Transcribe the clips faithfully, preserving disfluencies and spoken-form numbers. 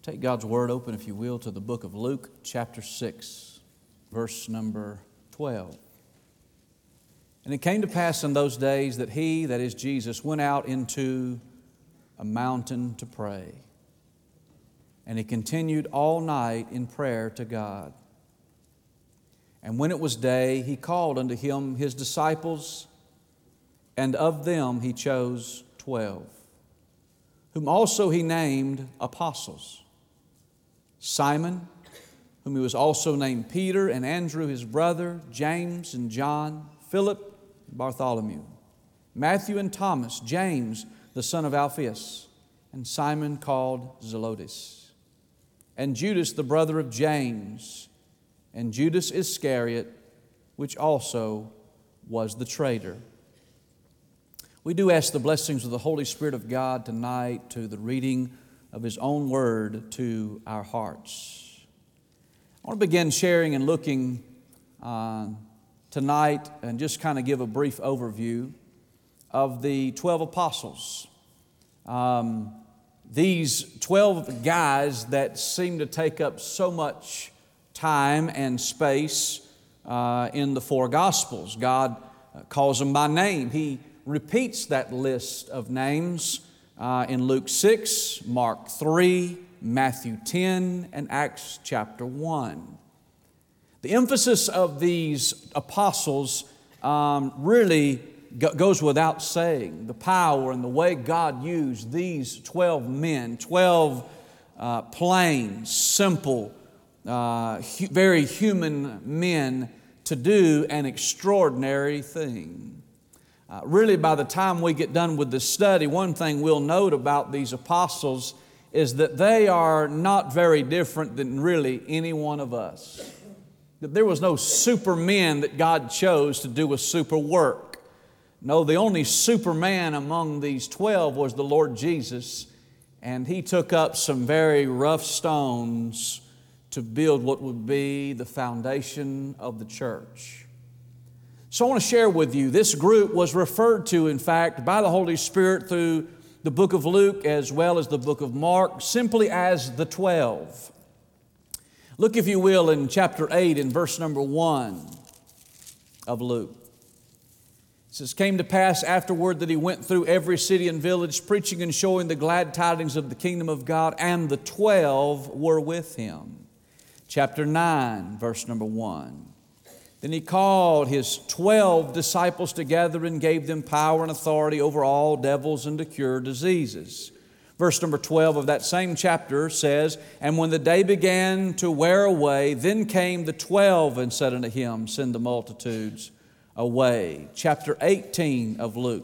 Take God's Word open, if you will, to the book of Luke, chapter six, verse number twelve. And it came to pass in those days that he, that is Jesus, went out into a mountain to pray. And he continued all night in prayer to God. And when it was day, he called unto him his disciples, and of them he chose twelve, whom also he named apostles. Simon, whom he was also named Peter, and Andrew his brother, James and John, Philip and Bartholomew, Matthew and Thomas, James the son of Alphaeus, and Simon called Zelotes, and Judas the brother of James, and Judas Iscariot, which also was the traitor. We do ask the blessings of the Holy Spirit of God tonight to the reading of His own Word to our hearts. I want to begin sharing and looking uh, tonight and just kind of give a brief overview of the twelve apostles. Um, these twelve guys that seem to take up so much time and space uh, in the four Gospels. God uh, calls them by name. He repeats that list of names uh, in Luke six, Mark three, Matthew ten, and Acts chapter one. The emphasis of these apostles um, really go- goes without saying. The power and the way God used these twelve men, twelve uh, plain, simple, uh, hu- very human men to do an extraordinary thing. Uh, really, by the time we get done with this study, one thing we'll note about these apostles is that they are not very different than really any one of us. That there was no supermen that God chose to do a super work. No, the only superman among these twelve was the Lord Jesus, and He took up some very rough stones to build what would be the foundation of the church. So I want to share with you, this group was referred to, in fact, by the Holy Spirit through the book of Luke as well as the book of Mark, simply as the twelve. Look, if you will, in chapter eight in verse number one of Luke. It says, "Came to pass afterward that he went through every city and village, preaching and showing the glad tidings of the kingdom of God, and the twelve were with him." Chapter nine, verse number one. "Then he called his twelve disciples together and gave them power and authority over all devils and to cure diseases." Verse number twelve of that same chapter says, "And when the day began to wear away, then came the twelve and said unto him, Send the multitudes away." Chapter eighteen of Luke.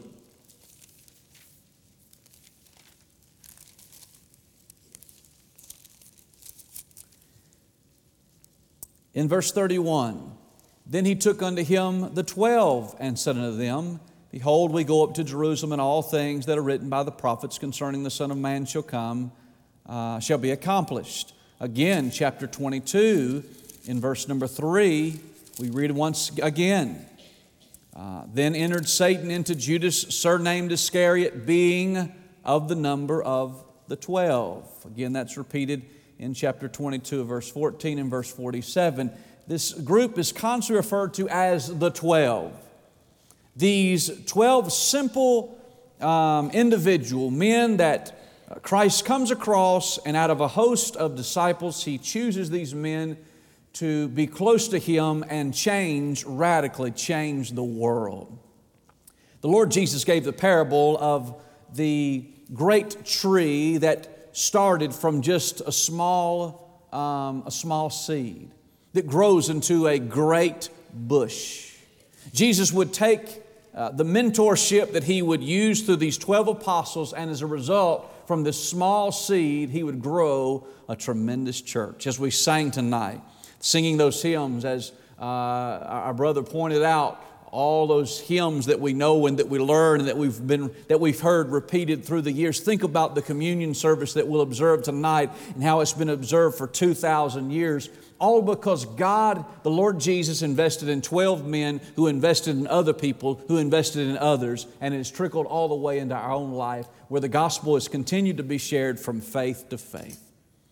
In verse thirty-one, "Then he took unto him the twelve and said unto them, Behold, we go up to Jerusalem, and all things that are written by the prophets concerning the Son of Man shall come, uh, shall be accomplished." Again, chapter twenty-two, in verse number three, we read once again, uh, "Then entered Satan into Judas, surnamed Iscariot, being of the number of the twelve." Again, that's repeated in chapter twenty-two, verse fourteen and verse forty-seven. This group is constantly referred to as the twelve. These twelve simple um, individual men that Christ comes across, and out of a host of disciples, He chooses these men to be close to Him and change, radically change the world. The Lord Jesus gave the parable of the great tree that started from just a small, um, a small seed that grows into a great bush. Jesus would take uh, the mentorship that He would use through these twelve apostles, and as a result, from this small seed, He would grow a tremendous church. As we sang tonight, singing those hymns, as uh, our brother pointed out, all those hymns that we know and that we learn and that we've been that we've heard repeated through the years. Think about the communion service that we'll observe tonight and how it's been observed for two thousand years. All because God, the Lord Jesus, invested in twelve men who invested in other people, who invested in others, and it's trickled all the way into our own life, where the gospel has continued to be shared from faith to faith.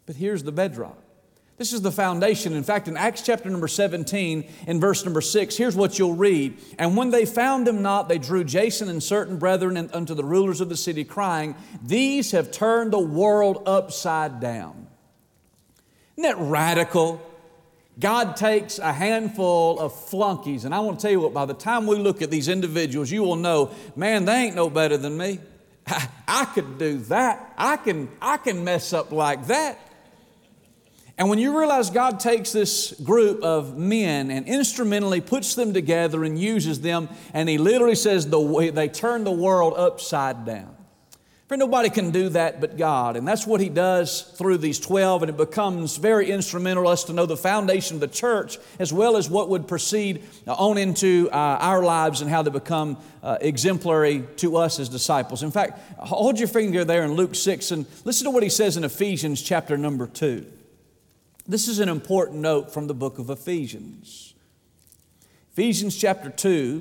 But here's the bedrock. This is the foundation. In fact, in Acts chapter number seventeen, in verse number six, here's what you'll read. And when they found him not, they drew Jason and certain brethren unto the rulers of the city, crying, These have turned the world upside down. Isn't that radical? God takes a handful of flunkies, and I want to tell you what, by the time we look at these individuals, you will know, man, they ain't no better than me. I, I could do that. I can, I can mess up like that. And when you realize God takes this group of men and instrumentally puts them together and uses them, and He literally says the way they turn the world upside down. For nobody can do that but God. And that's what He does through these twelve, and it becomes very instrumental to us to know the foundation of the church as well as what would proceed on into uh, our lives and how they become uh, exemplary to us as disciples. In fact, hold your finger there in Luke six and listen to what He says in Ephesians chapter number two. This is an important note from the book of Ephesians. Ephesians chapter two,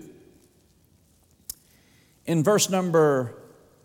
in verse number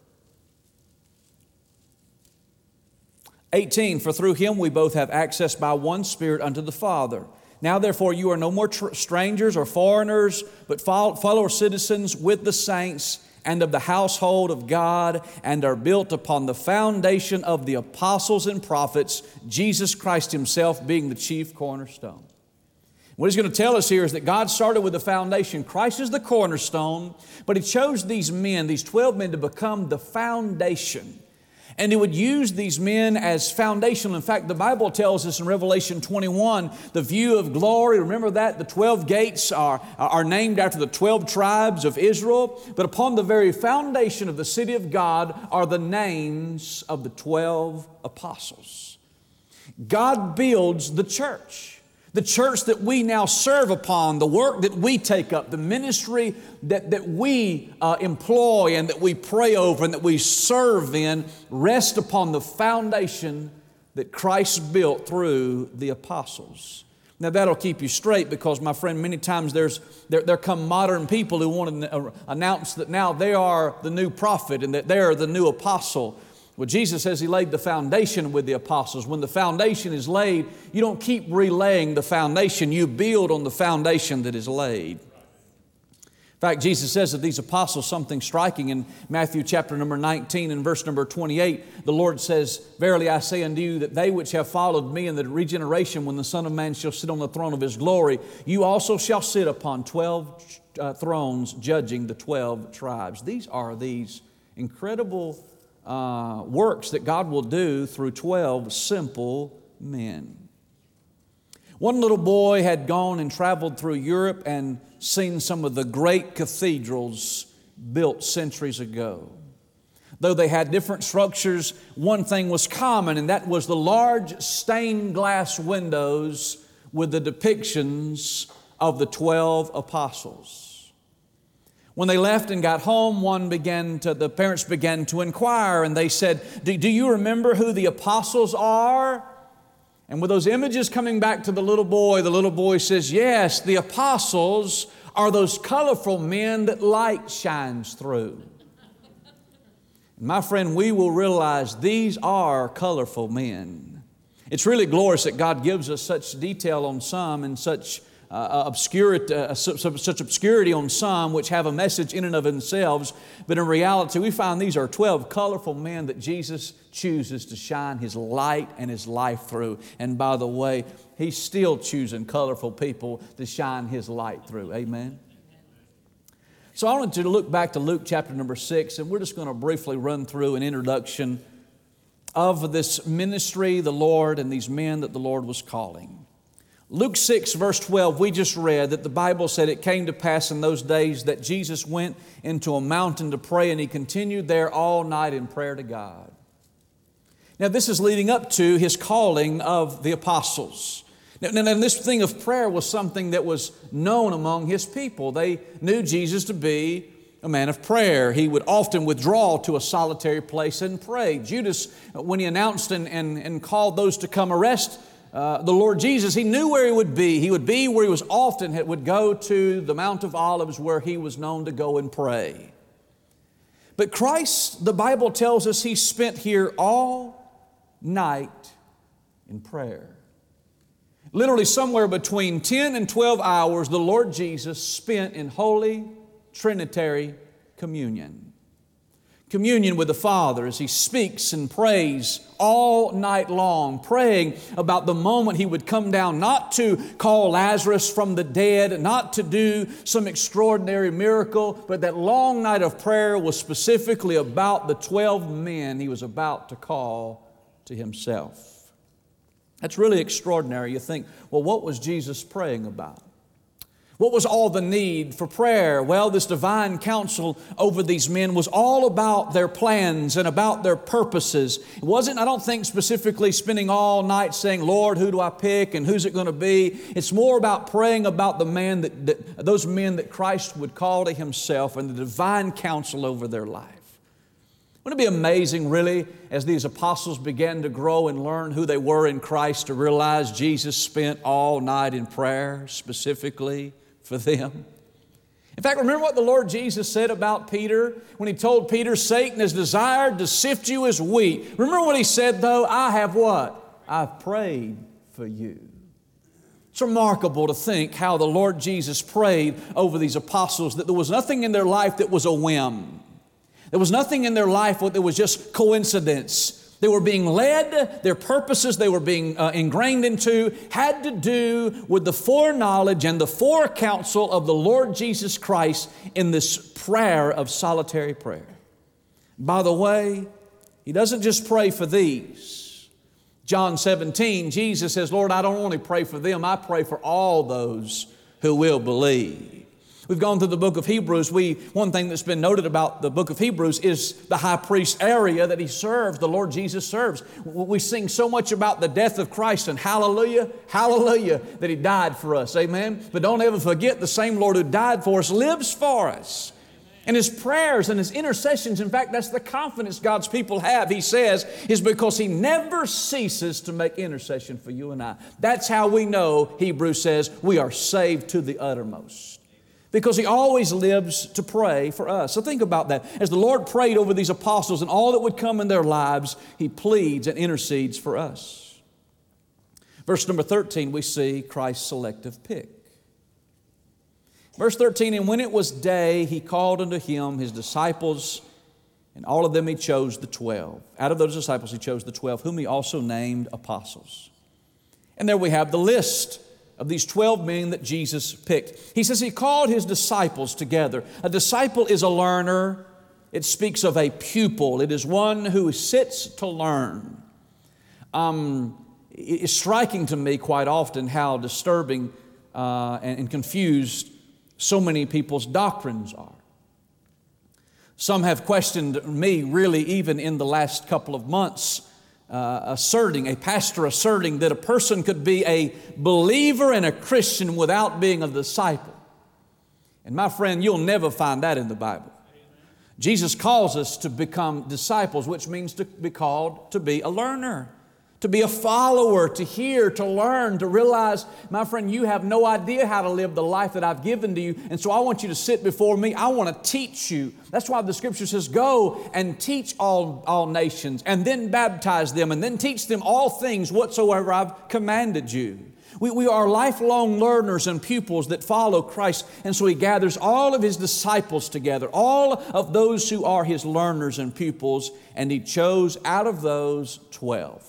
eighteen, For through Him we both have access by one Spirit unto the Father. Now therefore you are no more tr- strangers or foreigners, but fellow citizens with the saints and of the household of God, and are built upon the foundation of the apostles and prophets, Jesus Christ Himself being the chief cornerstone. What He's going to tell us here is that God started with the foundation. Christ is the cornerstone, but He chose these men, these twelve men, to become the foundation. And He would use these men as foundational. In fact, the Bible tells us in Revelation twenty-one, the view of glory. Remember that? The twelve gates are, are named after the twelve tribes of Israel. But upon the very foundation of the city of God are the names of the twelve apostles. God builds the church. The church that we now serve upon, the work that we take up, the ministry that, that we uh, employ and that we pray over and that we serve in, rest upon the foundation that Christ built through the apostles. Now that'll keep you straight because, my friend, many times there's there, there come modern people who want to announce that now they are the new prophet and that they are the new apostle. Well, Jesus says He laid the foundation with the apostles. When the foundation is laid, you don't keep relaying the foundation. You build on the foundation that is laid. In fact, Jesus says of these apostles something striking in Matthew chapter number nineteen and verse number twenty-eight. The Lord says, Verily I say unto you that they which have followed me in the regeneration when the Son of Man shall sit on the throne of His glory, you also shall sit upon twelve uh, thrones judging the twelve tribes. These are these incredible Uh, works that God will do through twelve simple men. One little boy had gone and traveled through Europe and seen some of the great cathedrals built centuries ago. Though they had different structures, one thing was common, and that was the large stained glass windows with the depictions of the twelve apostles. When they left and got home, one began to, the parents began to inquire, and they said, do, do you remember who the apostles are? And with those images coming back to the little boy, the little boy says, yes, the apostles are those colorful men that light shines through. And my friend, we will realize these are colorful men. It's really glorious that God gives us such detail on some and such Uh, obscurity, uh, such obscurity on some which have a message in and of themselves, but in reality we find these are twelve colorful men that Jesus chooses to shine His light and His life through. And by the way, He's still choosing colorful people to shine His light through. Amen. So I wanted to look back to Luke chapter number six, and we're just going to briefly run through an introduction of this ministry, the Lord, and these men that the Lord was calling. Luke six verse twelve, we just read that the Bible said it came to pass in those days that Jesus went into a mountain to pray, and He continued there all night in prayer to God. Now this is leading up to His calling of the apostles. Now, now this thing of prayer was something that was known among His people. They knew Jesus to be a man of prayer. He would often withdraw to a solitary place and pray. Judas, when he announced and, and, and called those to come arrest Uh, the Lord Jesus, He knew where He would be. He would be where He was often, He would go to the Mount of Olives where He was known to go and pray. But Christ, the Bible tells us, He spent here all night in prayer. Literally somewhere between ten and twelve hours the Lord Jesus spent in holy Trinitary communion. Communion with the Father as He speaks and prays all night long, praying about the moment He would come down, not to call Lazarus from the dead, not to do some extraordinary miracle, but that long night of prayer was specifically about the twelve men He was about to call to Himself. That's really extraordinary. You think, well, what was Jesus praying about? What was all the need for prayer? Well, this divine counsel over these men was all about their plans and about their purposes. It wasn't, I don't think, specifically spending all night saying, Lord, who do I pick and who's it going to be? It's more about praying about the man that, that those men that Christ would call to Himself and the divine counsel over their life. Wouldn't it be amazing, really, as these apostles began to grow and learn who they were in Christ, to realize Jesus spent all night in prayer specifically for them? In fact, remember what the Lord Jesus said about Peter when He told Peter, Satan has desired to sift you as wheat. Remember what He said though? I have what? I've prayed for you. It's remarkable to think how the Lord Jesus prayed over these apostles, that there was nothing in their life that was a whim. There was nothing in their life that was just coincidence. They were being led, their purposes they were being uh, ingrained into had to do with the foreknowledge and the forecounsel of the Lord Jesus Christ in this prayer of solitary prayer. By the way, He doesn't just pray for these. John seventeen, Jesus says, Lord, I don't only pray for them, I pray for all those who will believe. We've gone through the book of Hebrews. We, one thing that's been noted about the book of Hebrews is the high priest area that He serves, the Lord Jesus serves. We sing so much about the death of Christ and hallelujah, hallelujah, that He died for us, amen? But don't ever forget the same Lord who died for us lives for us. And His prayers and His intercessions, in fact, that's the confidence God's people have, He says, is because He never ceases to make intercession for you and I. That's how we know, Hebrews says, we are saved to the uttermost. Because He always lives to pray for us. So think about that. As the Lord prayed over these apostles and all that would come in their lives, He pleads and intercedes for us. Verse number thirteen, we see Christ's selective pick. Verse thirteen, and when it was day, He called unto Him His disciples, and all of them He chose the twelve. Out of those disciples He chose the twelve, whom He also named apostles. And there we have the list of these twelve men that Jesus picked. He says He called His disciples together. A disciple is a learner. It speaks of a pupil. It is one who sits to learn. Um, it's striking to me quite often how disturbing uh, and, and confused so many people's doctrines are. Some have questioned me really even in the last couple of months, Uh, asserting, a pastor asserting that a person could be a believer and a Christian without being a disciple. And my friend, you'll never find that in the Bible. Jesus calls us to become disciples, which means to be called to be a learner, to be a follower, to hear, to learn, to realize, my friend, you have no idea how to live the life that I've given to you, and so I want you to sit before me. I want to teach you. That's why the Scripture says, go and teach all, all nations, and then baptize them, and then teach them all things whatsoever I've commanded you. We, we are lifelong learners and pupils that follow Christ, and so He gathers all of His disciples together, all of those who are His learners and pupils, and He chose out of those twelve.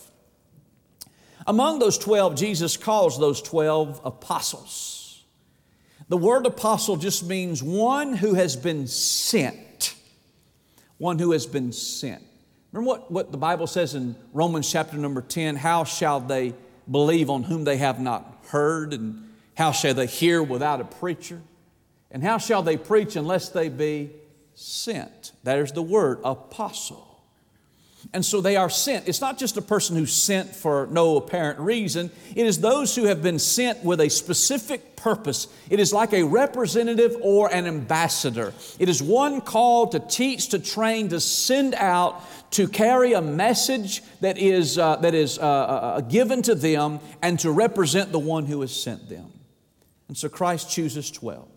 Among those twelve, Jesus calls those twelve apostles. The word apostle just means one who has been sent. One who has been sent. Remember what, what the Bible says in Romans chapter number ten, how shall they believe on whom they have not heard? And how shall they hear without a preacher? And how shall they preach unless they be sent? There's the word, apostle. And so they are sent. It's not just a person who's sent for no apparent reason. It is those who have been sent with a specific purpose. It is like a representative or an ambassador. It is one called to teach, to train, to send out, to carry a message that is, uh, that is uh, uh, given to them and to represent the one who has sent them. And so Christ chooses twelve.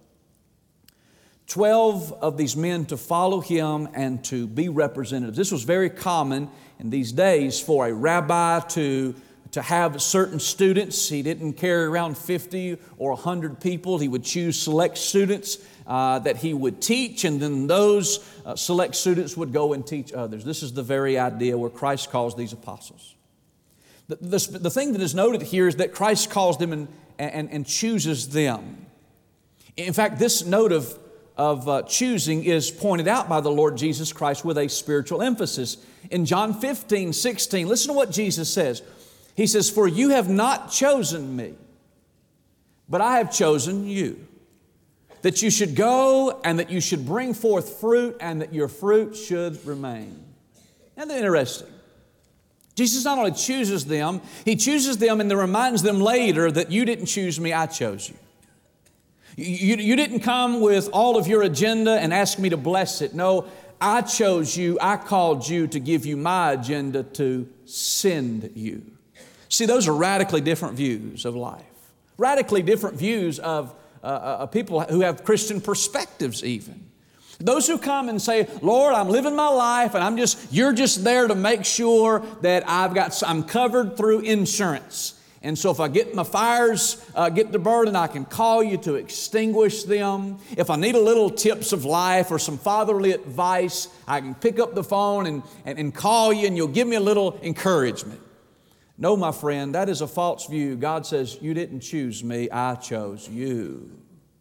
Twelve of these men to follow Him and to be representatives. This was very common in these days for a rabbi to to have certain students. He didn't carry around fifty or one hundred people. He would choose select students uh, that he would teach, and then those uh, select students would go and teach others. This is the very idea where Christ calls these apostles. The, the, the thing that is noted here is that Christ calls them and, and, and chooses them. In fact, this note of of uh, choosing is pointed out by the Lord Jesus Christ with a spiritual emphasis. In John fifteen, sixteen, listen to what Jesus says. He says, "For you have not chosen me, but I have chosen you, that you should go and that you should bring forth fruit and that your fruit should remain." Isn't that interesting? Jesus not only chooses them, He chooses them and then reminds them later that you didn't choose me, I chose you. You, you didn't come with all of your agenda and ask me to bless it. No, I chose you, I called you to give you my agenda to send you. See, those are radically different views of life. Radically different views of, uh, of people who have Christian perspectives even. Those who come and say, "Lord, I'm living my life and I'm just, you're just there to make sure that I've got, I'm covered through insurance. And so if I get my fires, uh, get the burden, I can call you to extinguish them. If I need a little tips of life or some fatherly advice, I can pick up the phone and, and, and call you and you'll give me a little encouragement." No, my friend, that is a false view. God says, you didn't choose me, I chose you.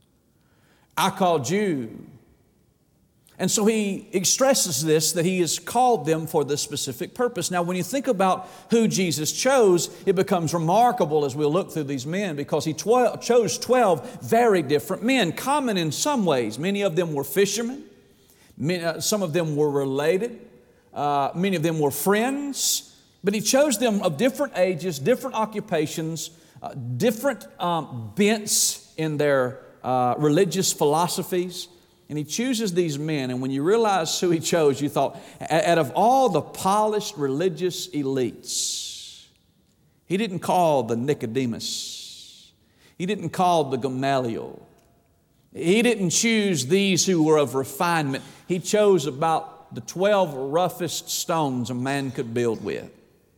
I called you. And so He stresses this, that He has called them for this specific purpose. Now, when you think about who Jesus chose, it becomes remarkable as we'll look through these men, because He tw- chose twelve very different men, common in some ways. Many of them were fishermen. Many, uh, some of them were related. Uh, many of them were friends. But He chose them of different ages, different occupations, uh, different um, bents in their uh, religious philosophies. And He chooses these men, and when you realize who He chose, you thought, out of all the polished religious elites, He didn't call the Nicodemus. He didn't call the Gamaliel. He didn't choose these who were of refinement. He chose about the twelve roughest stones a man could build with.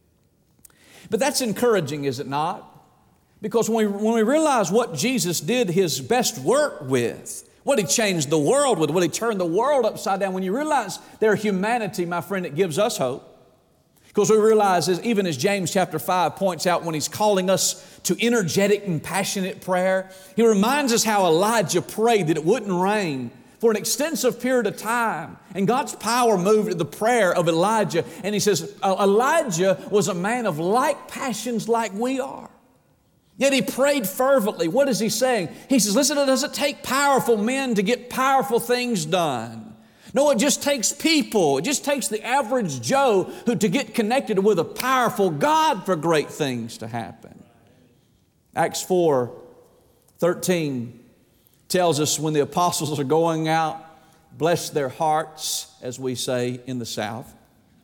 But that's encouraging, is it not? Because when we, when we realize what Jesus did His best work with, what He changed the world with, what He turned the world upside down. When you realize their humanity, my friend, it gives us hope. Because we realize, as, even as James chapter five points out when he's calling us to energetic and passionate prayer, he reminds us how Elijah prayed that it wouldn't rain for an extensive period of time. And God's power moved at the prayer of Elijah. And he says, Elijah was a man of like passions like we are. Yet he prayed fervently. What is he saying? He says, listen, it doesn't take powerful men to get powerful things done. No, it just takes people. It just takes the average Joe who to get connected with a powerful God for great things to happen. Acts four thirteen tells us when the apostles are going out, bless their hearts, as we say in the South.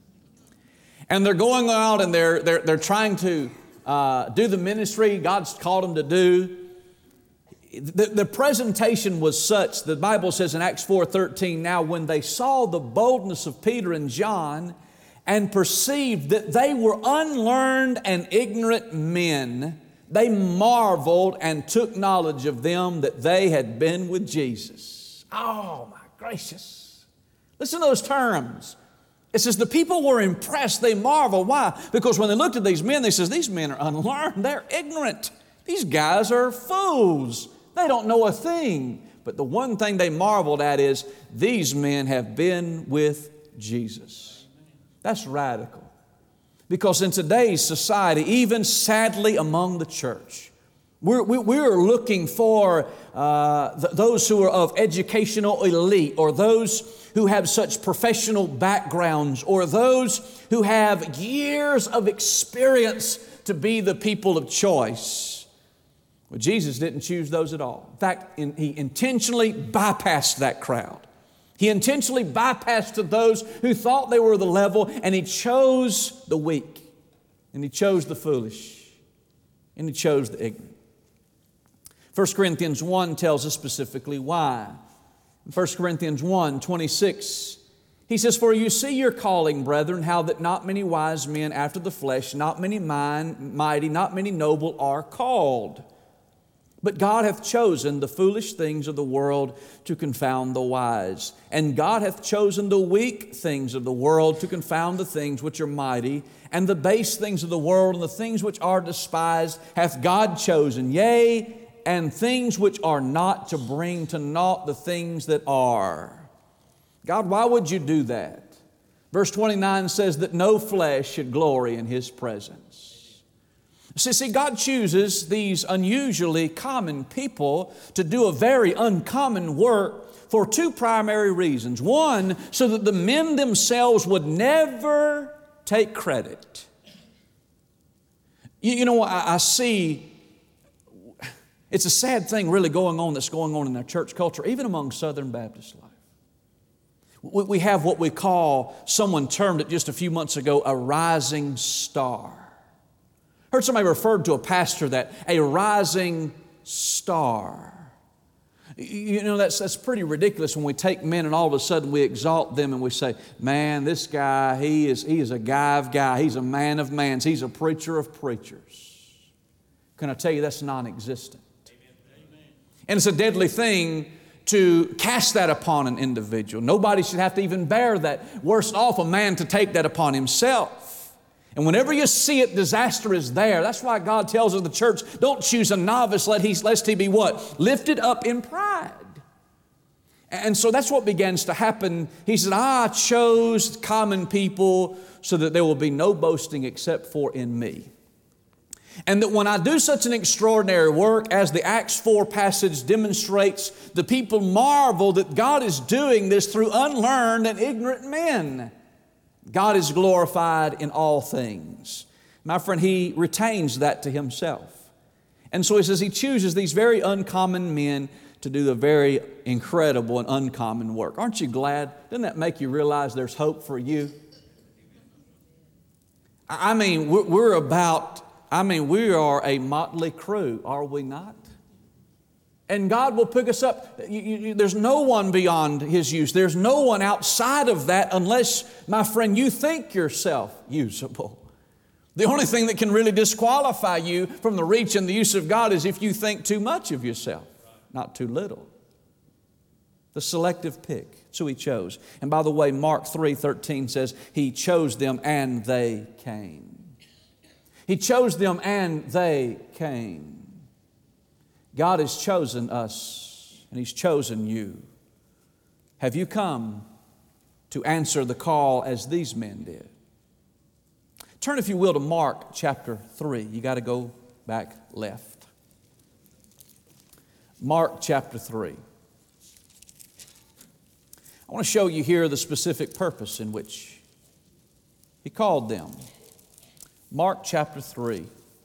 And they're going out and they're, they're, they're trying to Uh, do the ministry God's called them to do. The, the presentation was such, the Bible says in Acts four thirteen, now when they saw the boldness of Peter and John and perceived that they were unlearned and ignorant men, they marveled and took knowledge of them that they had been with Jesus. Oh my gracious. Listen to those terms. It says the people were impressed, they marveled. Why? Because when they looked at these men, they says, these men are unlearned, they're ignorant. These guys are fools. They don't know a thing. But the one thing they marveled at is these men have been with Jesus. That's radical. Because in today's society, even sadly among the church, we're, we're looking for uh, th- those who are of educational elite, or those who have such professional backgrounds, or those who have years of experience to be the people of choice. Well, Jesus didn't choose those at all. In fact, in, He intentionally bypassed that crowd. He intentionally bypassed to those who thought they were the level, and He chose the weak, and He chose the foolish, and He chose the ignorant. First Corinthians one tells us specifically why. In First Corinthians one twenty-six, He says, "For you see your calling, brethren, how that not many wise men after the flesh, not many mind, mighty, not many noble are called. But God hath chosen the foolish things of the world to confound the wise. And God hath chosen the weak things of the world to confound the things which are mighty. And the base things of the world and the things which are despised hath God chosen. Yea, and things which are not, to bring to naught the things that are." God, why would you do that? Verse twenty-nine says that no flesh should glory in His presence. See, see, God chooses these unusually common people to do a very uncommon work for two primary reasons. One, so that the men themselves would never take credit. You, you know, I, I see, it's a sad thing really going on that's going on in our church culture, even among Southern Baptist life. We, we have what we call, someone termed it just a few months ago, a rising star. Heard somebody referred to a pastor that a rising star. You know, that's, that's pretty ridiculous when we take men and all of a sudden we exalt them and we say, man, this guy, he is, he is a guy of guys. He's a man of mans. He's a preacher of preachers. Can I tell you that's non-existent? Amen. And it's a deadly thing to cast that upon an individual. Nobody should have to even bear that. Worse off, a man to take that upon himself. And whenever you see it, disaster is there. That's why God tells us the church, don't choose a novice lest he, lest he be what? Lifted up in pride. And so that's what begins to happen. He said, I chose common people so that there will be no boasting except for in me. And that when I do such an extraordinary work, as the Acts four passage demonstrates, the people marvel that God is doing this through unlearned and ignorant men. God is glorified in all things. My friend, He retains that to Himself. And so He says He chooses these very uncommon men to do the very incredible and uncommon work. Aren't you glad? Doesn't that make you realize there's hope for you? I mean, we're about, I mean, we are a motley crew, are we not? And God will pick us up. You, you, there's no one beyond His use. There's no one outside of that unless, my friend, you think yourself usable. The only thing that can really disqualify you from the reach and the use of God is if you think too much of yourself, not too little. The selective pick. That's who He chose. And by the way, Mark three thirteen says, He chose them and they came. He chose them and they came. God has chosen us and He's chosen you. Have you come to answer the call as these men did? Turn, if you will, to Mark chapter three. You got to go back left. Mark chapter three. I want to show you here the specific purpose in which He called them. Mark chapter three.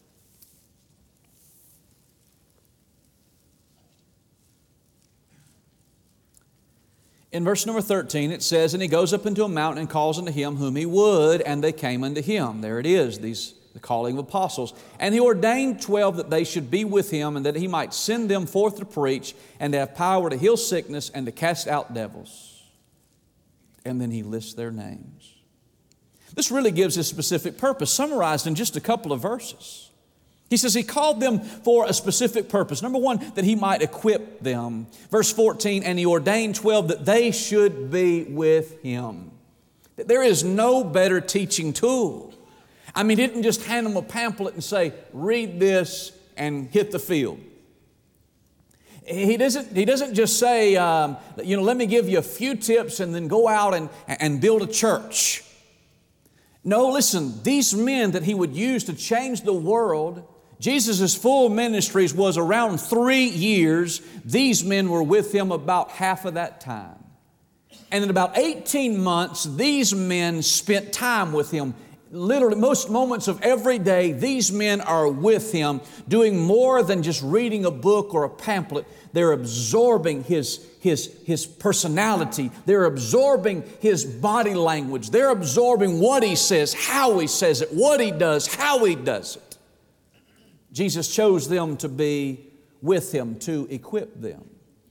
In verse number thirteen, it says, and He goes up into a mountain and calls unto Him whom He would, and they came unto Him. There it is, these the calling of apostles. And He ordained twelve that they should be with Him, and that He might send them forth to preach, and to have power to heal sickness, and to cast out devils. And then He lists their names. This really gives His specific purpose, summarized in just a couple of verses. He says He called them for a specific purpose. Number one, that He might equip them. Verse fourteen, and He ordained twelve that they should be with Him. That there is no better teaching tool. I mean, He didn't just hand them a pamphlet and say, read this and hit the field. He doesn't, he doesn't just say, um, you know, let me give you a few tips and then go out and, and build a church. No, listen, these men that He would use to change the world, Jesus' full ministries was around three years. These men were with Him about half of that time. And in about eighteen months, these men spent time with Him. Literally, most moments of every day, these men are with Him, doing more than just reading a book or a pamphlet. They're absorbing His, His, His personality. They're absorbing His body language. They're absorbing what He says, how He says it, what He does, how He does it. Jesus chose them to be with Him, to equip them.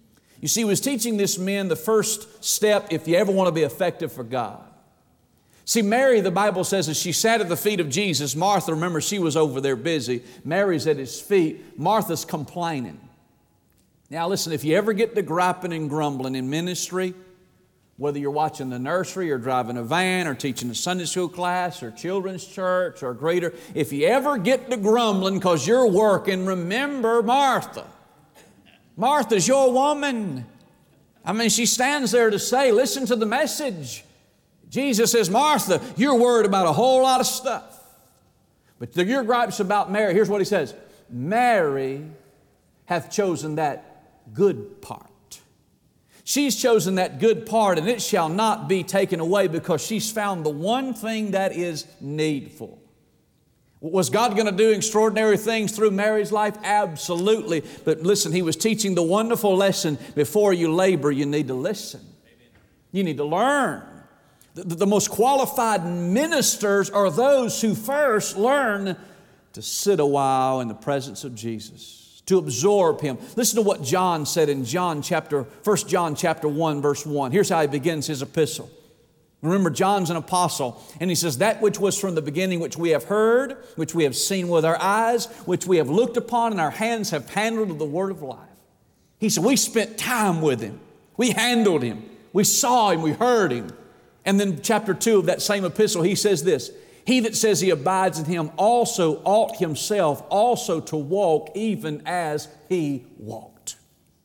You see, he was teaching this men the first step if you ever want to be effective for God. See, Mary, the Bible says, as she sat at the feet of Jesus, Martha, remember, she was over there busy. Mary's at His feet. Martha's complaining. Now listen, if you ever get to griping and grumbling in ministry, whether you're watching the nursery or driving a van or teaching a Sunday school class or children's church or greater, if you ever get to grumbling because you're working, remember Martha. Martha's your woman. I mean, she stands there to say, listen to the message. Jesus says, Martha, you're worried about a whole lot of stuff. But your gripes about Mary, here's what He says. Mary hath chosen that good part. She's chosen that good part, and it shall not be taken away, because she's found the one thing that is needful. Was God going to do extraordinary things through Mary's life? Absolutely. But listen, He was teaching the wonderful lesson, before you labor, you need to listen. You need to learn. The, the most qualified ministers are those who first learn to sit a while in the presence of Jesus, to absorb Him. Listen to what John said in John chapter, First John chapter one, verse one. Here's how he begins his epistle. Remember, John's an apostle, and he says, that which was from the beginning, which we have heard, which we have seen with our eyes, which we have looked upon, and our hands have handled the word of life. He said, we spent time with Him. We handled Him. We saw Him. We heard Him. And then chapter two of that same epistle, he says this, he that says he abides in Him also ought himself also to walk even as He walked.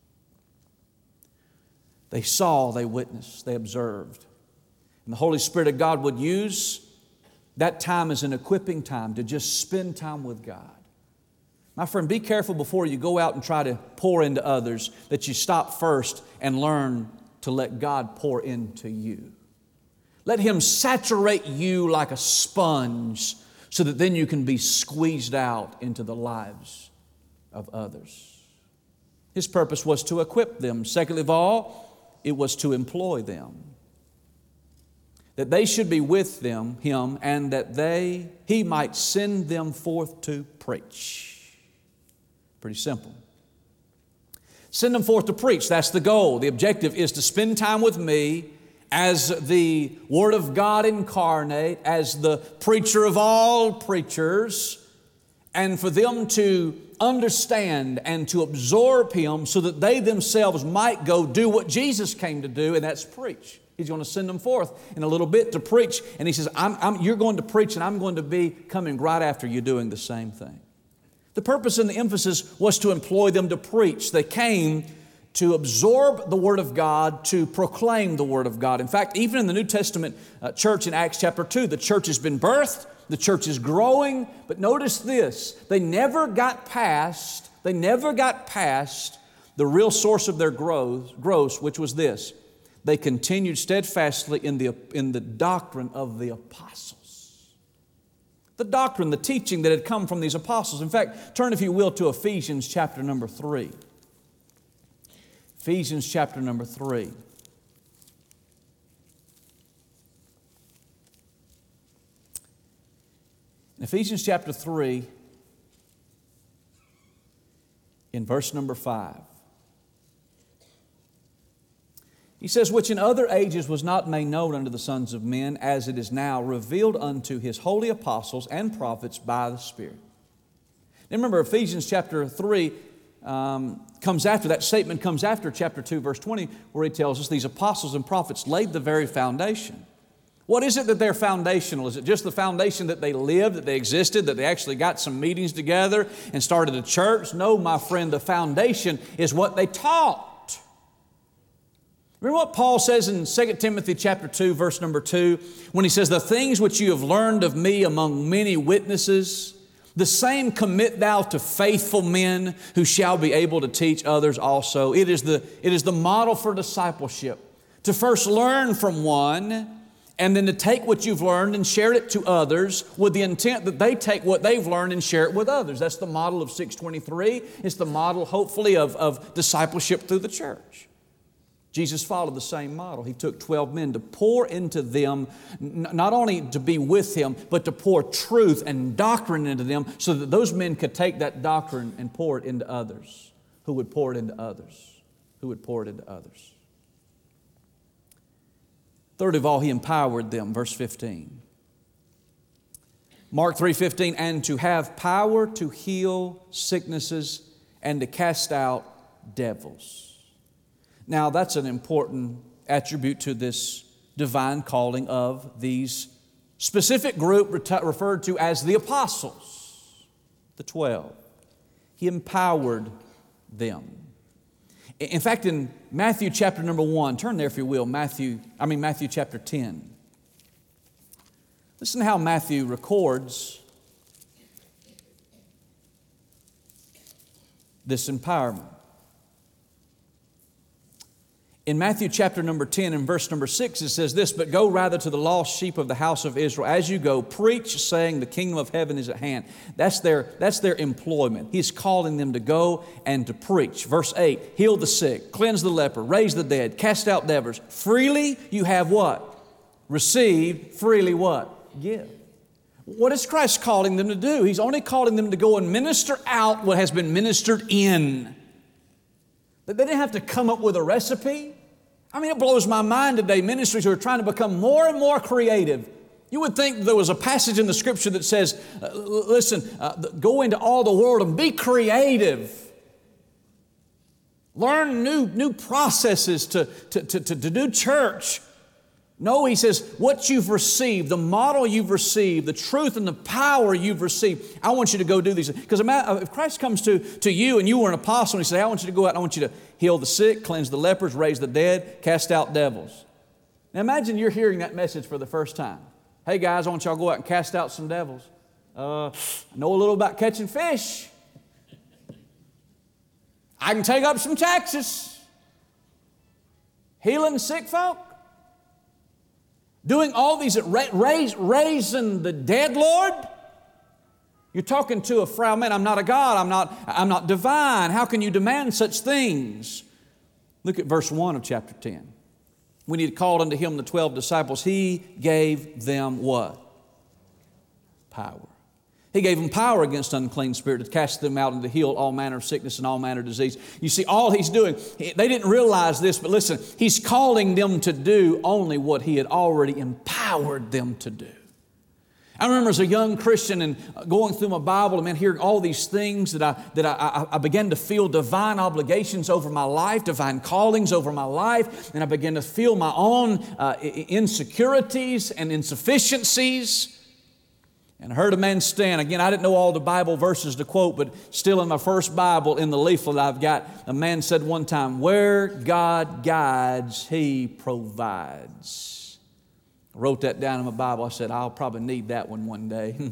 They saw, they witnessed, they observed. And the Holy Spirit of God would use that time as an equipping time to just spend time with God. My friend, be careful before you go out and try to pour into others that you stop first and learn to let God pour into you. Let Him saturate you like a sponge so that then you can be squeezed out into the lives of others. His purpose was to equip them. Secondly of all, it was to employ them. That they should be with them, Him, and that they, He might send them forth to preach. Pretty simple. Send them forth to preach. That's the goal. The objective is to spend time with me as the Word of God incarnate, as the preacher of all preachers, and for them to understand and to absorb Him so that they themselves might go do what Jesus came to do, and that's preach. He's going to send them forth in a little bit to preach. And He says, I'm, I'm, you're going to preach, and I'm going to be coming right after you doing the same thing. The purpose and the emphasis was to employ them to preach. They came to absorb the Word of God, to proclaim the Word of God. In fact, even in the New Testament uh, church in Acts chapter two, the church has been birthed, the church is growing, but notice this, they never got past, they never got past the real source of their growth, growth, which was this. They continued steadfastly in the, in the doctrine of the apostles. The doctrine, the teaching that had come from these apostles. In fact, turn, if you will, to Ephesians chapter number three. Ephesians chapter number three. In Ephesians chapter three, in verse number five. He says, which in other ages was not made known unto the sons of men, as it is now revealed unto His holy apostles and prophets by the Spirit. Now remember, Ephesians chapter three um, comes after, that statement comes after chapter two, verse twenty, where he tells us these apostles and prophets laid the very foundation. What is it that they're foundational? Is it just the foundation that they lived, that they existed, that they actually got some meetings together and started a church? No, my friend, the foundation is what they taught. Remember what Paul says in Second Timothy chapter two, verse number two, when he says, the things which you have learned of me among many witnesses, the same commit thou to faithful men who shall be able to teach others also. It is the, it is the model for discipleship, to first learn from one and then to take what you've learned and share it to others with the intent that they take what they've learned and share it with others. That's the model of six twenty-three. It's the model, hopefully, of, of discipleship through the church. Jesus followed the same model. He took twelve men to pour into them, not only to be with Him, but to pour truth and doctrine into them so that those men could take that doctrine and pour it into others, who would pour it into others. who would pour it into others. Third of all, He empowered them, verse fifteen. Mark three fifteen, and to have power to heal sicknesses and to cast out devils. Now, that's an important attribute to this divine calling of these specific group referred to as the apostles, the twelve. He empowered them. In fact, in Matthew chapter number one, turn there if you will, Matthew, I mean Matthew chapter ten. Listen to how Matthew records this empowerment. In Matthew chapter number ten and verse number six, it says this, but go rather to the lost sheep of the house of Israel. As you go, preach, saying the kingdom of heaven is at hand. That's their, that's their employment. He's calling them to go and to preach. Verse eight, heal the sick, cleanse the leper, raise the dead, cast out devils. Freely you have what? Received. Freely what? Give. What is Christ calling them to do? He's only calling them to go and minister out what has been ministered in. They didn't have to come up with a recipe. I mean, it blows my mind today, ministries who are trying to become more and more creative. You would think there was a passage in the Scripture that says, uh, listen, uh, go into all the world and be creative. Learn new, new processes to, to, to, to, to do church. No, he says, what you've received, the model you've received, the truth and the power you've received, I want you to go do these. Because if Christ comes to, to you and you were an apostle and he says, I want you to go out and I want you to heal the sick, cleanse the lepers, raise the dead, cast out devils. Now imagine you're hearing that message for the first time. Hey guys, I want y'all to go out and cast out some devils. Uh, I know a little about catching fish. I can take up some taxes. Healing sick folk. Doing all these, raise, raising the dead, Lord? You're talking to a frail man. I'm not a God. I'm not, I'm not divine. How can you demand such things? Look at verse one of chapter ten. When he had called unto him the twelve disciples, he gave them what? Power. He gave them power against unclean spirit to cast them out and to heal all manner of sickness and all manner of disease. You see, all he's doing, they didn't realize this, but listen, he's calling them to do only what he had already empowered them to do. I remember as a young Christian and going through my Bible and man, hearing all these things that I that I, I began to feel divine obligations over my life, divine callings over my life, and I began to feel my own uh, insecurities and insufficiencies. And I heard a man stand. Again, I didn't know all the Bible verses to quote, but still in my first Bible, in the leaflet I've got, a man said one time, where God guides, He provides. I wrote that down in my Bible. I said, I'll probably need that one one day.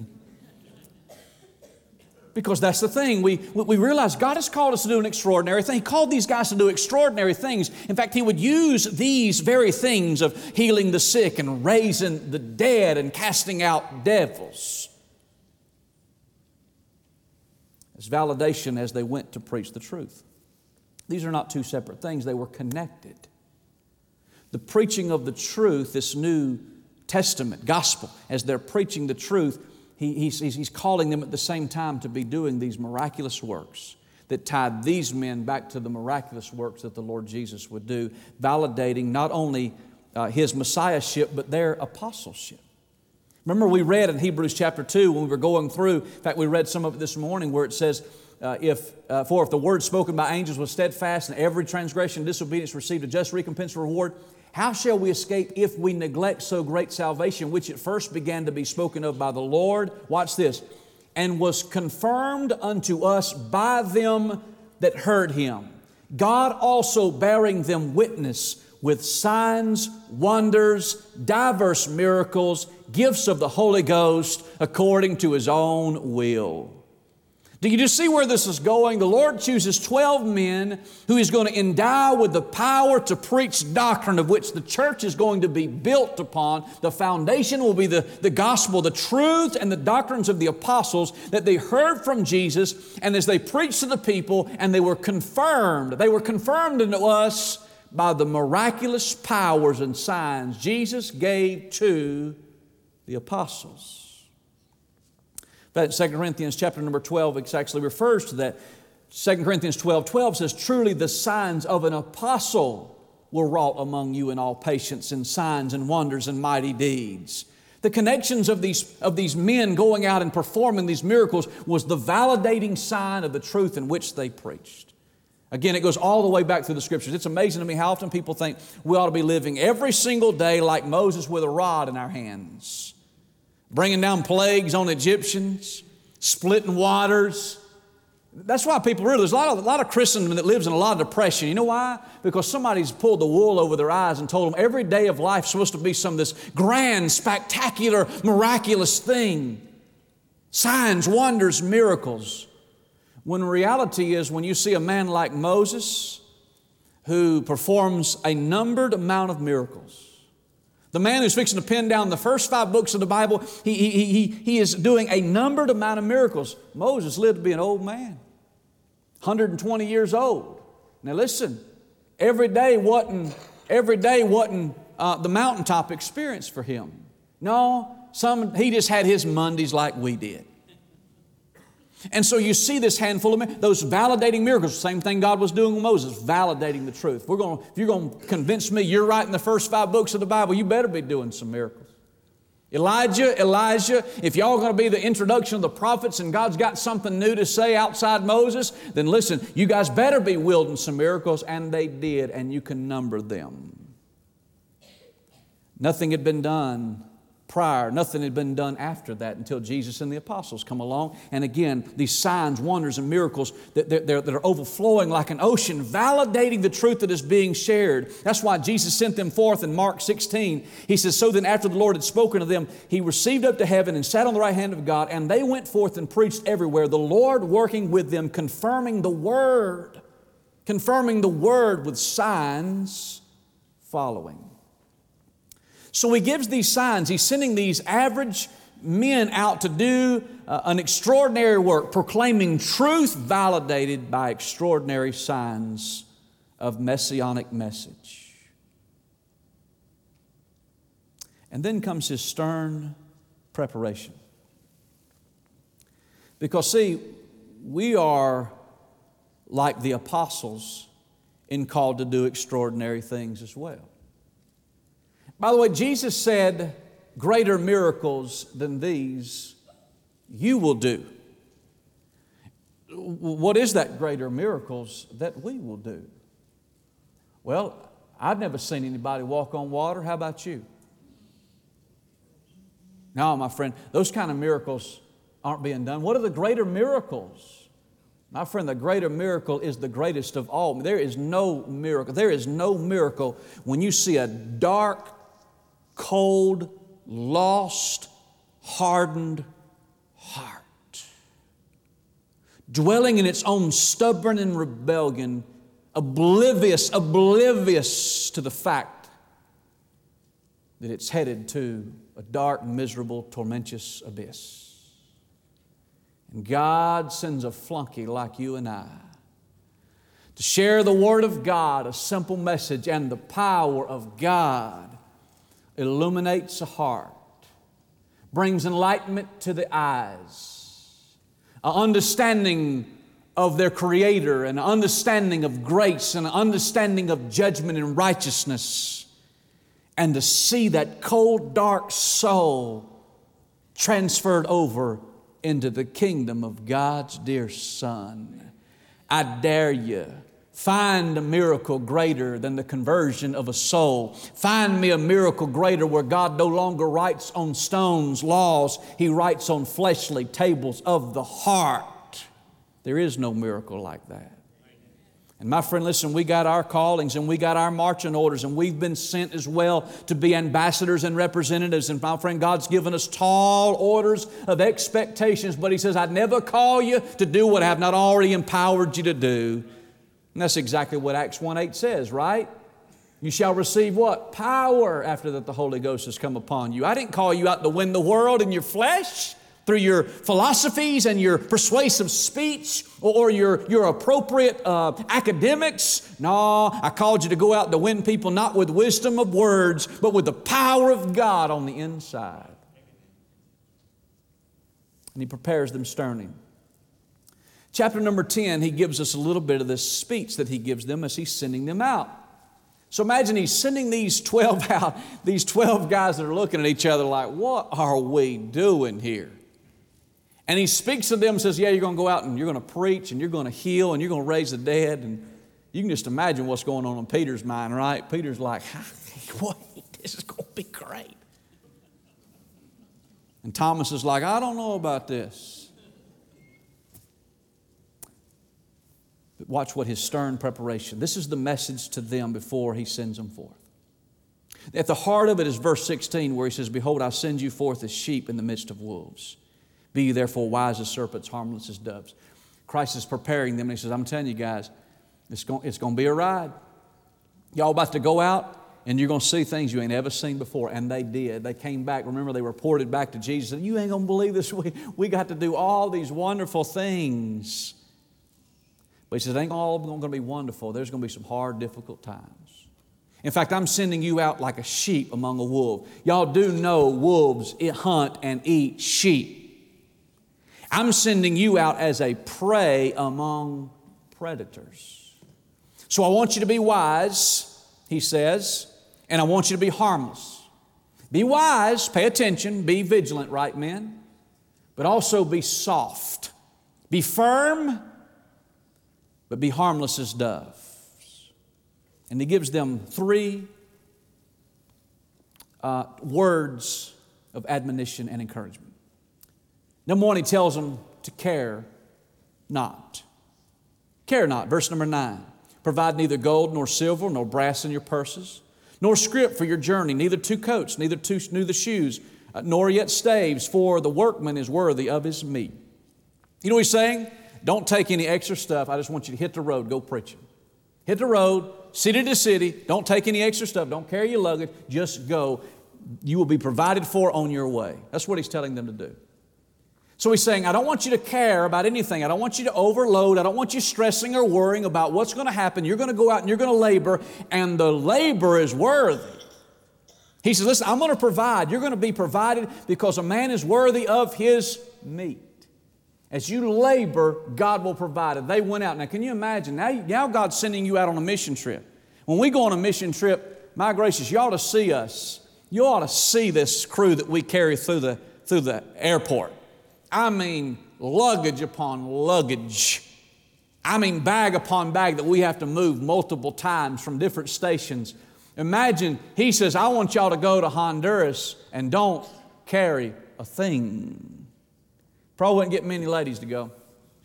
Because that's the thing. We, we realize God has called us to do an extraordinary thing. He called these guys to do extraordinary things. In fact, He would use these very things of healing the sick and raising the dead and casting out devils as validation as they went to preach the truth. These are not two separate things. They were connected. The preaching of the truth, this New Testament gospel, as they're preaching the truth, He, he's, he's calling them at the same time to be doing these miraculous works that tied these men back to the miraculous works that the Lord Jesus would do, validating not only uh, His messiahship, but their apostleship. Remember we read in Hebrews chapter two when we were going through, in fact we read some of it this morning where it says, uh, if, uh, for if the word spoken by angels was steadfast and every transgression and disobedience received a just recompense or reward, how shall we escape if we neglect so great salvation, which at first began to be spoken of by the Lord? Watch this. And was confirmed unto us by them that heard Him. God also bearing them witness with signs, wonders, diverse miracles, gifts of the Holy Ghost, according to His own will. Do you just see where this is going? The Lord chooses twelve men who He's going to endow with the power to preach doctrine of which the church is going to be built upon. The foundation will be the, the gospel, the truth and the doctrines of the apostles that they heard from Jesus. And as they preached to the people and they were confirmed, they were confirmed unto us by the miraculous powers and signs Jesus gave to the apostles. But in Second Corinthians chapter number twelve, it actually refers to that. Second Corinthians twelve twelve says, truly the signs of an apostle were wrought among you in all patience and signs and wonders and mighty deeds. The connections of these, of these men going out and performing these miracles was the validating sign of the truth in which they preached. Again, it goes all the way back through the Scriptures. It's amazing to me how often people think we ought to be living every single day like Moses with a rod in our hands, bringing down plagues on Egyptians, splitting waters. That's why people really, there's a lot of, a lot of Christendom that lives in a lot of depression. You know why? Because somebody's pulled the wool over their eyes and told them every day of life is supposed to be some of this grand, spectacular, miraculous thing. Signs, wonders, miracles. When reality is when you see a man like Moses who performs a numbered amount of miracles. The man who's fixing to pen down the first five books of the Bible, he, he, he, he is doing a numbered amount of miracles. Moses lived to be an old man, one hundred twenty years old. Now listen, every day wasn't, every day wasn't uh, the mountaintop experience for him. No, some, he just had his Mondays like we did. And so you see this handful of men, those validating miracles, same thing God was doing with Moses, validating the truth. We're going, if you're going to convince me you're right in the first five books of the Bible, you better be doing some miracles. Elijah, Elijah, if y'all are going to be the introduction of the prophets and God's got something new to say outside Moses, then listen, you guys better be wielding some miracles, and they did, and you can number them. Nothing had been done prior. Nothing had been done after that until Jesus and the apostles come along. And again, these signs, wonders, and miracles that, that, that are overflowing like an ocean, validating the truth that is being shared. That's why Jesus sent them forth in Mark sixteen. He says, so then after the Lord had spoken to them, He received up to heaven and sat on the right hand of God, and they went forth and preached everywhere, the Lord working with them, confirming the word, confirming the word with signs following. So He gives these signs. He's sending these average men out to do uh, an extraordinary work, proclaiming truth validated by extraordinary signs of messianic message. And then comes His stern preparation. Because see, we are like the apostles in called to do extraordinary things as well. By the way, Jesus said, greater miracles than these you will do. What is that greater miracles that we will do? Well, I've never seen anybody walk on water. How about you? No, my friend, those kind of miracles aren't being done. What are the greater miracles? My friend, the greater miracle is the greatest of all. There is no miracle. There is no miracle when you see a dark, cold, lost, hardened heart, dwelling in its own stubborn and rebellion, oblivious, oblivious to the fact that it's headed to a dark, miserable, tormentous abyss. And God sends a flunky like you and I to share the Word of God, a simple message, and the power of God illuminates a heart, brings enlightenment to the eyes, an understanding of their Creator, an understanding of grace, an understanding of judgment and righteousness, and to see that cold, dark soul transferred over into the kingdom of God's dear Son. I dare you. Find a miracle greater than the conversion of a soul. Find me a miracle greater where God no longer writes on stones laws. He writes on fleshly tables of the heart. There is no miracle like that. And my friend, listen, we got our callings and we got our marching orders, and we've been sent as well to be ambassadors and representatives. And my friend, God's given us tall orders of expectations, but He says, I'd never call you to do what I have not already empowered you to do. And that's exactly what Acts one eight says, right? You shall receive what? Power after that the Holy Ghost has come upon you. I didn't call you out to win the world in your flesh through your philosophies and your persuasive speech or your, your appropriate uh, academics. No, I called you to go out to win people not with wisdom of words, but with the power of God on the inside. And He prepares them sternly. Chapter number ten, he gives us a little bit of this speech that he gives them as he's sending them out. So imagine he's sending these twelve out, these twelve guys that are looking at each other like, what are we doing here? And he speaks to them and says, yeah, you're going to go out and you're going to preach and you're going to heal and you're going to raise the dead. And you can just imagine what's going on in Peter's mind, right? Peter's like, what? This is going to be great. And Thomas is like, I don't know about this. But watch what his stern preparation. This is the message to them before he sends them forth. At the heart of it is verse sixteen where he says, behold, I send you forth as sheep in the midst of wolves. Be you therefore wise as serpents, harmless as doves. Christ is preparing them and he says, I'm telling you guys, it's going, it's going to be a ride. Y'all about to go out and you're going to see things you ain't ever seen before. And they did. They came back. Remember, they reported back to Jesus and you ain't going to believe this. We, we got to do all these wonderful things. But he says, it ain't all going to be wonderful. There's going to be some hard, difficult times. In fact, I'm sending you out like a sheep among a wolf. Y'all do know wolves hunt and eat sheep. I'm sending you out as a prey among predators. So I want you to be wise, he says, and I want you to be harmless. Be wise, pay attention, be vigilant, right men? But also be soft. Be firm, but be harmless as doves. And he gives them three uh, words of admonition and encouragement. Number one, he tells them to care not. Care not, verse number nine. Provide neither gold nor silver nor brass in your purses, nor scrip for your journey, neither two coats, neither two neither shoes, uh, nor yet staves, for the workman is worthy of his meat. You know what he's saying? Don't take any extra stuff. I just want you to hit the road, go preaching. Hit the road, city to city. Don't take any extra stuff. Don't carry your luggage. Just go. You will be provided for on your way. That's what he's telling them to do. So he's saying, I don't want you to care about anything. I don't want you to overload. I don't want you stressing or worrying about what's going to happen. You're going to go out and you're going to labor, and the labor is worthy. He says, listen, I'm going to provide. You're going to be provided because a man is worthy of his meat. As you labor, God will provide it. They went out. Now, can you imagine? Now, now God's sending you out on a mission trip. When we go on a mission trip, my gracious, you ought to see us. You ought to see this crew that we carry through the, through the airport. I mean, luggage upon luggage. I mean, bag upon bag that we have to move multiple times from different stations. Imagine, he says, I want y'all to go to Honduras and don't carry a thing. Probably wouldn't get many ladies to go.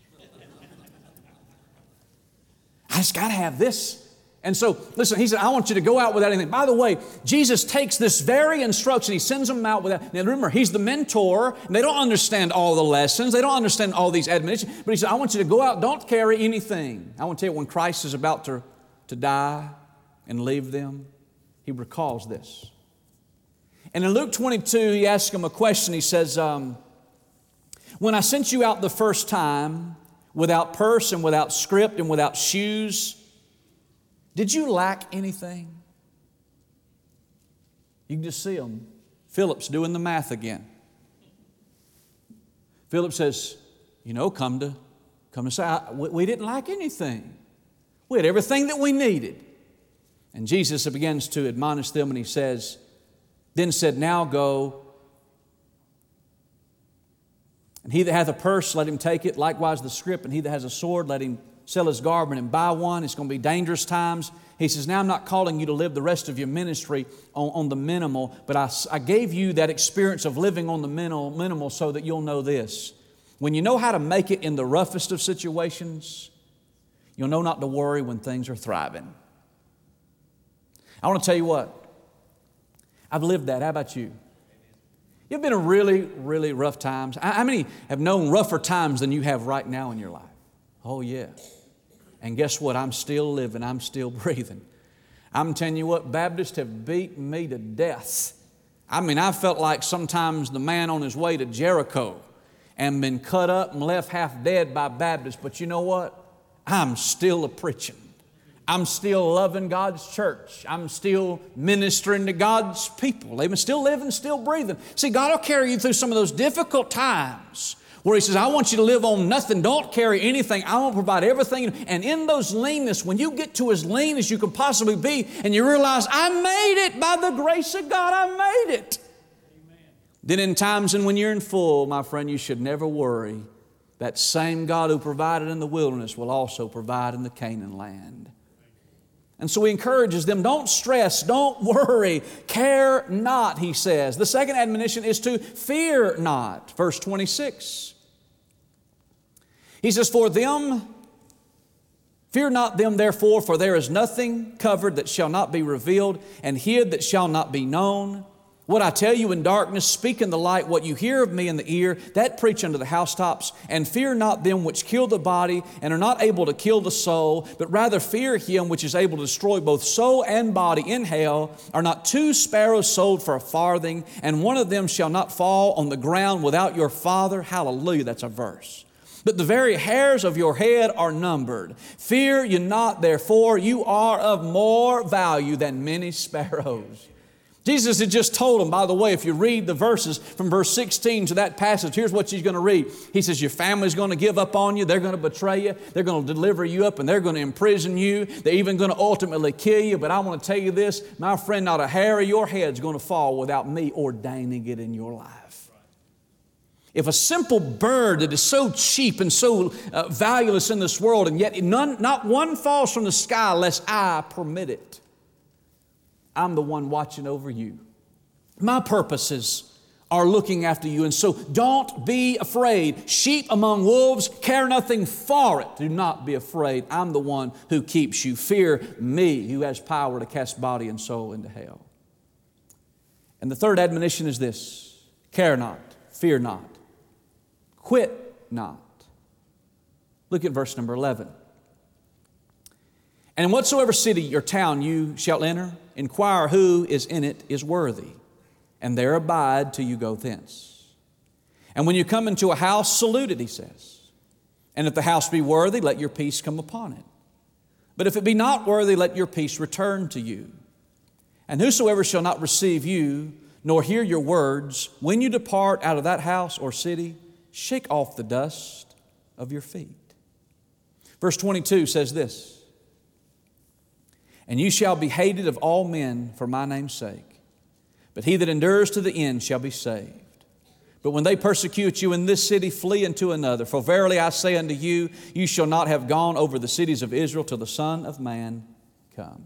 I just got to have this. And so, listen, he said, I want you to go out without anything. By the way, Jesus takes this very instruction. He sends them out without. Now remember, he's the mentor. And they don't understand all the lessons. They don't understand all these admonitions. But he said, I want you to go out. Don't carry anything. I want to tell you, when Christ is about to, to die and leave them, he recalls this. And in Luke twenty-two, he asks them a question. He says, um, when I sent you out the first time without purse and without scrip and without shoes, did you lack anything? You can just see them. Philip's doing the math again. Philip says, you know, come to, come to say, we, we didn't lack anything. We had everything that we needed. And Jesus begins to admonish them and he says, then said, now go. And he that hath a purse, let him take it. Likewise the scrip, and he that has a sword, let him sell his garment and buy one. It's going to be dangerous times. He says, now I'm not calling you to live the rest of your ministry on, on the minimal, but I, I gave you that experience of living on the minimal, minimal so that you'll know this. When you know how to make it in the roughest of situations, you'll know not to worry when things are thriving. I want to tell you what. I've lived that. How about you? You've been in really, really rough times. How many have known rougher times than you have right now in your life? Oh, yeah. And guess what? I'm still living. I'm still breathing. I'm telling you what, Baptists have beaten me to death. I mean, I felt like sometimes the man on his way to Jericho and been cut up and left half dead by Baptists. But you know what? I'm still a preaching. I'm still loving God's church. I'm still ministering to God's people. I'm still living, still breathing. See, God will carry you through some of those difficult times where He says, I want you to live on nothing. Don't carry anything. I want to provide everything. And in those leanness, when you get to as lean as you can possibly be, and you realize, I made it by the grace of God, I made it. Amen. Then in times and when you're in full, my friend, you should never worry. That same God who provided in the wilderness will also provide in the Canaan land. And so He encourages them, don't stress, don't worry, care not, He says. The second admonition is to fear not. Verse twenty-six. He says, for them, fear not them therefore, for there is nothing covered that shall not be revealed, and hid that shall not be known. What I tell you in darkness, speak in the light. What you hear of me in the ear, that preach unto the housetops. And fear not them which kill the body, and are not able to kill the soul, but rather fear Him which is able to destroy both soul and body in hell. Are not two sparrows sold for a farthing, and one of them shall not fall on the ground without your Father? Hallelujah, that's a verse. But the very hairs of your head are numbered. Fear you not, therefore, you are of more value than many sparrows. Jesus had just told them, by the way, if you read the verses from verse sixteen to that passage, here's what you're going to read. He says, your family's going to give up on you. They're going to betray you. They're going to deliver you up, and they're going to imprison you. They're even going to ultimately kill you. But I want to tell you this, my friend, not a hair of your head's going to fall without me ordaining it in your life. If a simple bird that is so cheap and so uh, valueless in this world, and yet none, not one falls from the sky lest I permit it, I'm the one watching over you. My purposes are looking after you. And so don't be afraid. Sheep among wolves, care nothing for it. Do not be afraid. I'm the one who keeps you. Fear me, who has power to cast body and soul into hell. And the third admonition is this: care not, fear not, quit not. Look at verse number eleven. And in whatsoever city or town you shall enter, inquire who is in it is worthy, and there abide till you go thence. And when you come into a house, salute it, he says. And if the house be worthy, let your peace come upon it. But if it be not worthy, let your peace return to you. And whosoever shall not receive you, nor hear your words, when you depart out of that house or city, shake off the dust of your feet. Verse twenty-two says this: and you shall be hated of all men for my name's sake, but he that endures to the end shall be saved. But when they persecute you in this city, flee into another. For verily I say unto you, you shall not have gone over the cities of Israel till the Son of Man comes.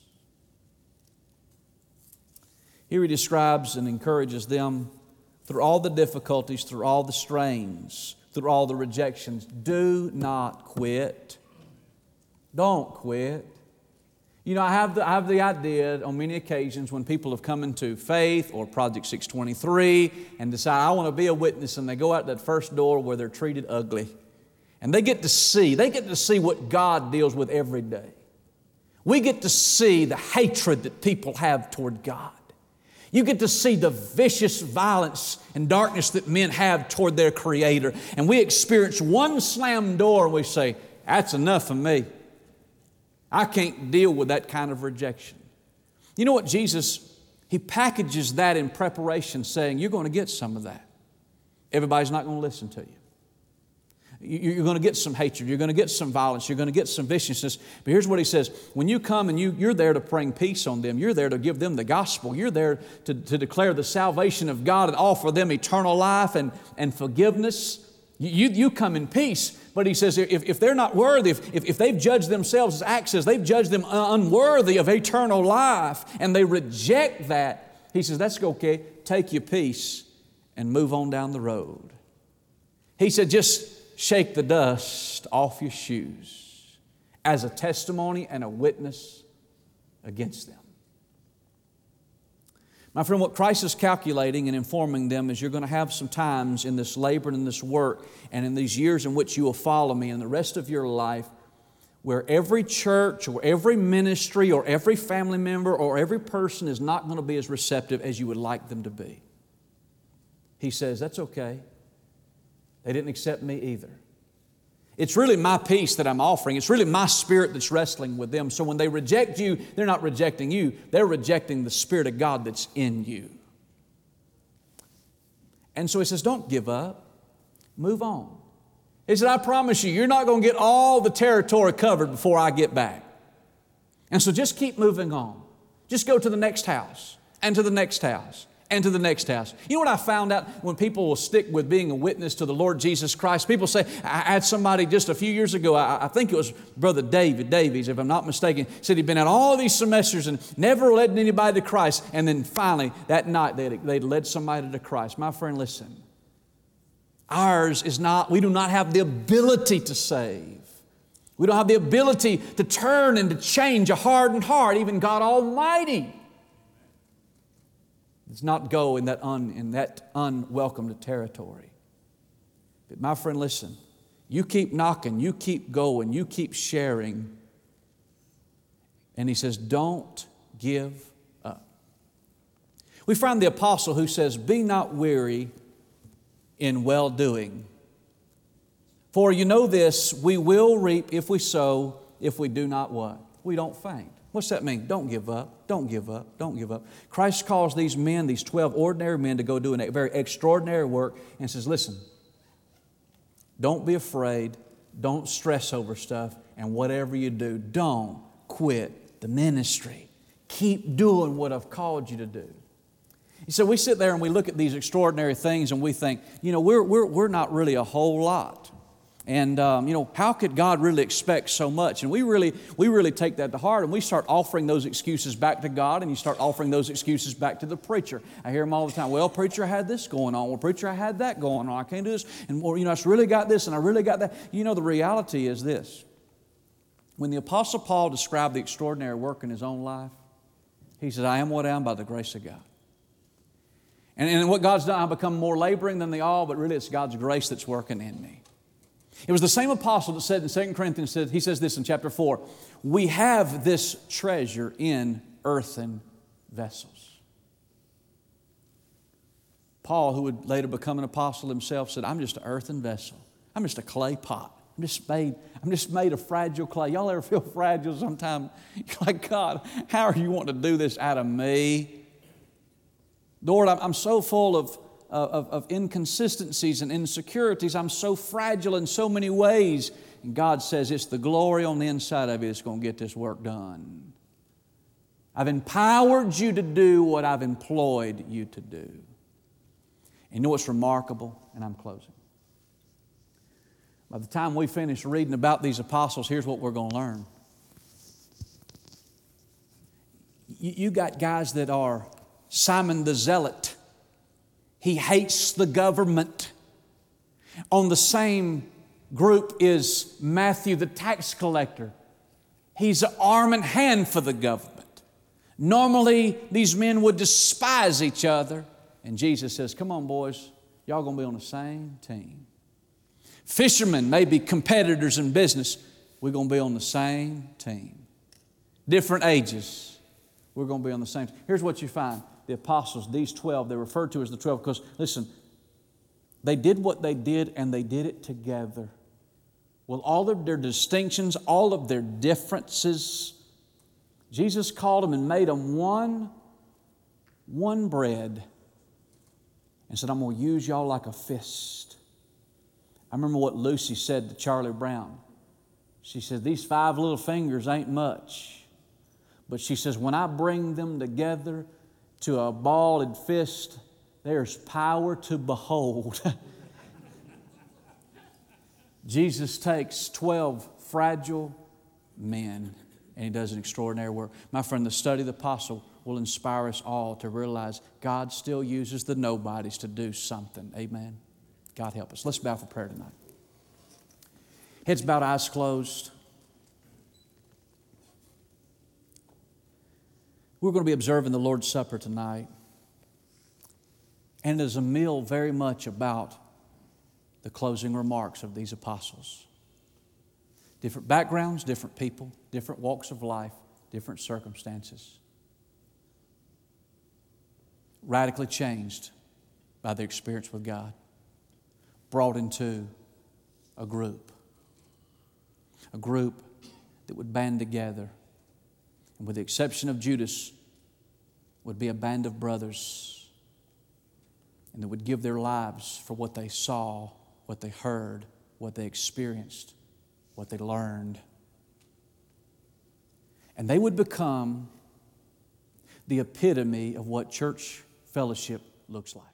Here he describes and encourages them through all the difficulties, through all the strains, through all the rejections. Do not quit. Don't quit. You know, I have, the, I have the idea on many occasions when people have come into faith or Project six twenty-three and decide, I want to be a witness, and they go out that first door where they're treated ugly. And they get to see, they get to see what God deals with every day. We get to see the hatred that people have toward God. You get to see the vicious violence and darkness that men have toward their Creator. And we experience one slam door and we say, that's enough for me. I can't deal with that kind of rejection. You know what Jesus, He packages that in preparation, saying, you're going to get some of that. Everybody's not going to listen to you. You're going to get some hatred. You're going to get some violence. You're going to get some viciousness. But here's what He says. When you come and you, you're there to bring peace on them. You're there to give them the gospel. You're there to, to declare the salvation of God and offer them eternal life and, and forgiveness. You, you come in peace. But He says, if, if they're not worthy, if, if, if they've judged themselves, as Acts says, they've judged them unworthy of eternal life, and they reject that, He says, that's okay. Take your peace and move on down the road. He said, just shake the dust off your shoes as a testimony and a witness against them. My friend, what Christ is calculating and informing them is you're going to have some times in this labor and in this work and in these years in which you will follow me and the rest of your life where every church or every ministry or every family member or every person is not going to be as receptive as you would like them to be. He says, that's okay. They didn't accept me either. It's really my peace that I'm offering. It's really my Spirit that's wrestling with them. So when they reject you, they're not rejecting you. They're rejecting the Spirit of God that's in you. And so He says, don't give up. Move on. He said, I promise you, you're not going to get all the territory covered before I get back. And so just keep moving on. Just go to the next house, and to the next house, and to the next house. You know what I found out when people will stick with being a witness to the Lord Jesus Christ? People say, I had somebody just a few years ago, I, I think it was Brother David Davies, if I'm not mistaken, said he'd been at all these semesters and never led anybody to Christ. And then finally, that night, they'd, they'd led somebody to Christ. My friend, listen. Ours is not, we do not have the ability to save. We don't have the ability to turn and to change a hardened heart. Even God Almighty does not go in that, un, in that unwelcomed territory. But my friend, listen, you keep knocking, you keep going, you keep sharing. And he says, don't give up. We find the apostle who says, be not weary in well-doing. For you know this, we will reap if we sow, if we do not what? We don't faint. What's that mean? Don't give up, don't give up, don't give up. Christ calls these men, these twelve ordinary men, to go do a very extraordinary work and says, listen, don't be afraid, don't stress over stuff, and whatever you do, don't quit the ministry. Keep doing what I've called you to do. So we sit there and we look at these extraordinary things and we think, you know, we're, we're, we're not really a whole lot. And, um, you know, how could God really expect so much? And we really, we really take that to heart, and we start offering those excuses back to God, and you start offering those excuses back to the preacher. I hear them all the time. Well, preacher, I had this going on. Well, preacher, I had that going on. I can't do this. And, well, you know, I really got this, and I really got that. You know, the reality is this. When the Apostle Paul described the extraordinary work in his own life, he said, I am what I am by the grace of God. And, and what God's done, I've become more laboring than they all, but really it's God's grace that's working in me. It was the same apostle that said in Second Corinthians, he says this in chapter four, we have this treasure in earthen vessels. Paul, who would later become an apostle himself, said, I'm just an earthen vessel. I'm just a clay pot. I'm just made, I'm just made of fragile clay. Y'all ever feel fragile sometime? You're like, God, how are you wanting to do this out of me? Lord, I'm so full of Of, of inconsistencies and insecurities. I'm so fragile in so many ways. And God says it's the glory on the inside of you that's going to get this work done. I've empowered you to do what I've employed you to do. And you know what's remarkable? And I'm closing. By the time we finish reading about these apostles, here's what we're going to learn. You, you got guys that are Simon the Zealot. He hates the government. On the same group is Matthew the tax collector. He's an arm and hand for the government. Normally, these men would despise each other. And Jesus says, come on, boys, y'all going to be on the same team. Fishermen may be competitors in business. We're going to be on the same team. Different ages. We're going to be on the same team. Here's what you find. The apostles, these twelve, they're referred to as the twelve because, listen, they did what they did and they did it together. With all of their distinctions, all of their differences, Jesus called them and made them one, one bread and said, I'm going to use y'all like a fist. I remember what Lucy said to Charlie Brown. She said, these five little fingers ain't much. But she says, when I bring them together to a balled fist, there's power to behold. Jesus takes twelve fragile men and He does an extraordinary work. My friend, the study of the apostle will inspire us all to realize God still uses the nobodies to do something. Amen. God help us. Let's bow for prayer tonight. Heads bowed, eyes closed. We're going to be observing the Lord's Supper tonight. And it is a meal very much about the closing remarks of these apostles. Different backgrounds, different people, different walks of life, different circumstances. Radically changed by their experience with God. Brought into a group. A group that would band together. And with the exception of Judas, would be a band of brothers. And that would give their lives for what they saw what they heard, what they experienced, what they learned. And they would become the epitome of what church fellowship looks like.